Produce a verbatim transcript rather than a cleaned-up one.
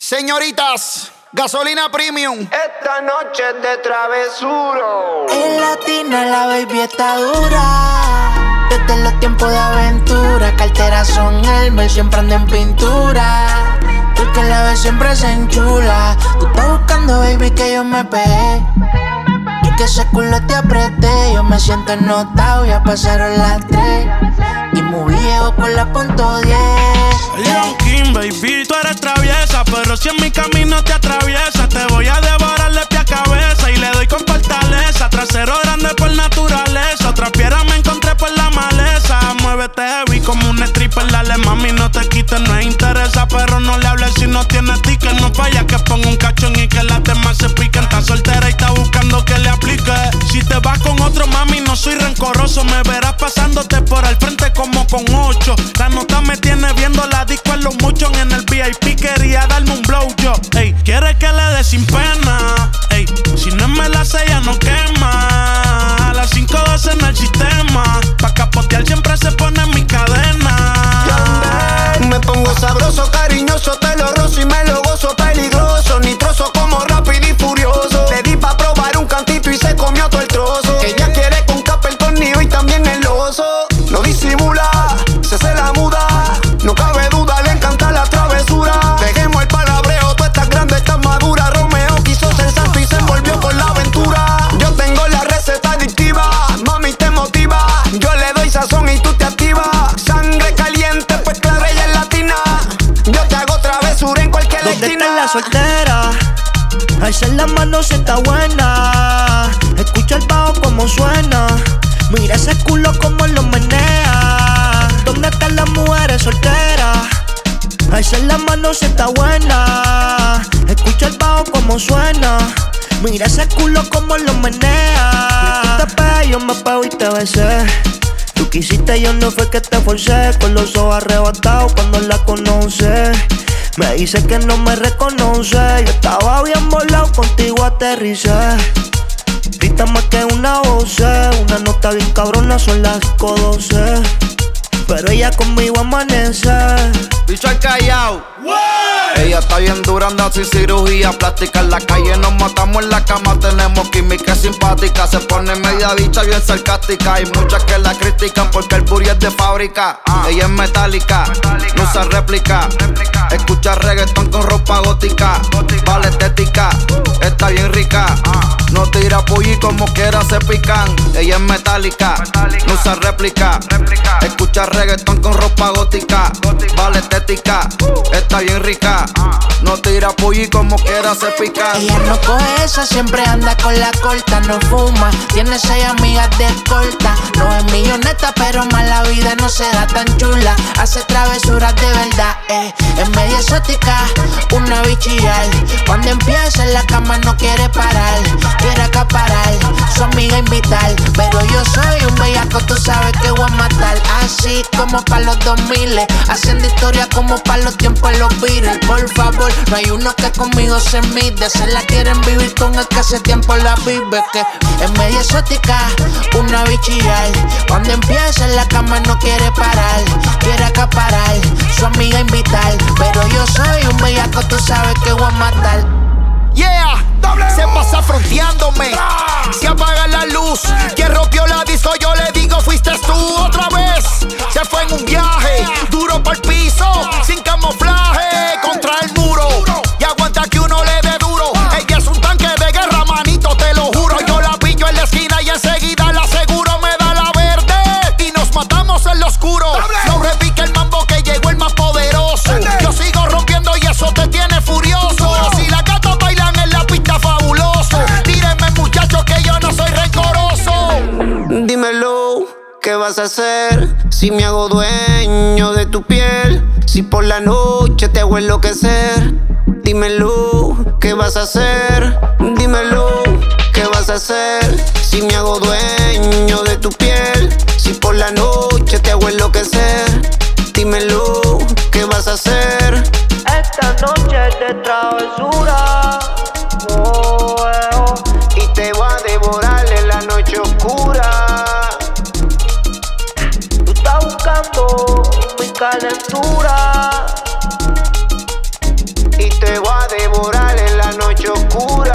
Señoritas, gasolina premium. Esta noche es de travesuro. En latina la baby está dura. Desde los tiempos de aventura, carteras son Elmer, siempre ando en pintura. Tú que la ves siempre se enchula. Tú estás buscando, baby, que yo me pegué y que ese culo te apreté. Yo me siento ennotado, ya pasaron las tres y muy viejo con la punto diez. Leon King, baby, tú eres traviesa, pero si en mi camino te atraviesa, te voy a devorar de pie a cabeza y le doy con fortaleza. Trasero grande por naturaleza, otra piedra me encontré por la maleza. Muévete heavy como un stripper, dale mami, no te quites, no interesa, pero no le hables si no tienes ticket. No falla que ponga un cachón y que las demás se piquen. Está soltera y está buscando que le aplique. Si te vas con otro, mami, no soy rencoroso, me verás pasándote por el frente como con ocho. La nota me tiene viendo la disco en los muchos. En el V I P quería darme un blowjob. Ey, quiere que le dé sin pena. Ey, si no me la sella no quema. A las cinco doce en el sistema. Pa' capotear siempre se pone en mi cadena. Me pongo sabroso, cariñoso, te lo rozo y me lo gozo. Peligroso, nitroso como rápido y furioso. Le di pa' probar un cantito y se comió todo el trozo. Ella quiere con capa el tornillo y también el oso. No disimula, se hace la muda. No cabe duda, le encanta la travesura. Dejemos el palabreo, tú estás grande, estás madura. Romeo quiso ser santo y se envolvió con la aventura. Yo tengo la receta adictiva, mami te motiva. Yo le doy sazón y tú te activas. Sangre caliente, pues claro, ella es latina. Yo te hago travesura en cualquier ¿Dónde esquina. está la soltera? Alza la mano si está buena. Escucha el bajo como suena. Mira ese culo como lo menea. ¿Dónde están las mujeres solteras? Alza la mano si está buena. Escucha el bajo como suena. Mira ese culo como lo menea. Tú te pegas, yo me pego y te besé. Tú quisiste, yo no fue que te forcé. Con los ojos arrebatados cuando la conoce. Me dice que no me reconoce. Yo estaba bien volado, contigo aterricé. Grita más que una voz, una nota bien cabrona, son las cinco doce. Pero ella conmigo amanece. Bicho al callao. Ella está bien dura, anda sin cirugía plástica. En la calle nos matamos, en la cama tenemos química simpática. Se pone media bicha bien sarcástica. Hay muchas que la critican porque el booty es de fábrica. Ella es metálica, no usa réplica. Escucha reggaetón con ropa gótica. Vale estética, está bien rica. No tira pulli como quiera se pican. Ella es metálica, no usa réplica. Escucha reggaetón con ropa gótica. Vale estética, está bien rica. No tira pulli como quiera se pican. Ella no coge esa, siempre anda con la corta. No fuma, tiene seis amigas de corta. No es milloneta, pero más la vida no se da tan chula. Hace travesuras de verdad, eh. Es media exótica, una bichillar. Cuando empieza en la cama no quiere parar. Quiere acaparar, su amiga invitar. Pero yo soy un bellaco, tú sabes que voy a matar. Así como pa' los dos miles, haciendo historia como pa' los tiempos de los Beatles. Por favor, no hay uno que conmigo se mide. Se la quieren vivir con el que hace tiempo la vive. Que es media exótica, una bichillar. Cuando empieza en la cama no quiere parar. Quiere acaparar, su amiga invitar. Pero yo soy un bellaco, tú sabes que voy a matar. Yeah, se pasa fronteándome. Se apaga la luz. Quien rompió la disco, yo le digo, fuiste tú otra vez. Se fue en un viaje, duro pa'l piso, sin camuflaje, contra el muro. Y aguanta que uno le dé duro. Ella es un tanque de guerra, manito, te lo juro. Yo la pillo en la esquina y enseguida la aseguro. Me da la verde y nos matamos en lo oscuro. No repique el mambo que llegó el más poderoso. Yo sigo rompiendo y eso te tiene furioso. Si la gata bailan en la pista, fabuloso. Tírenme, muchachos, que yo no soy rencoroso. Dímelo, ¿qué vas a hacer si me hago dueño de tu piel? Si por la noche te hago enloquecer. Dímelo, ¿qué vas a hacer? Dímelo, ¿qué vas a hacer si me hago dueño de tu piel? Si por la noche te hago enloquecer. Dímelo, ¿qué vas a hacer? Esta noche es de travesura. Oh, eh, oh. Y te va a devorar en la noche oscura. Tú estás buscando mi calentura. Y te te voy a devorar en la noche oscura.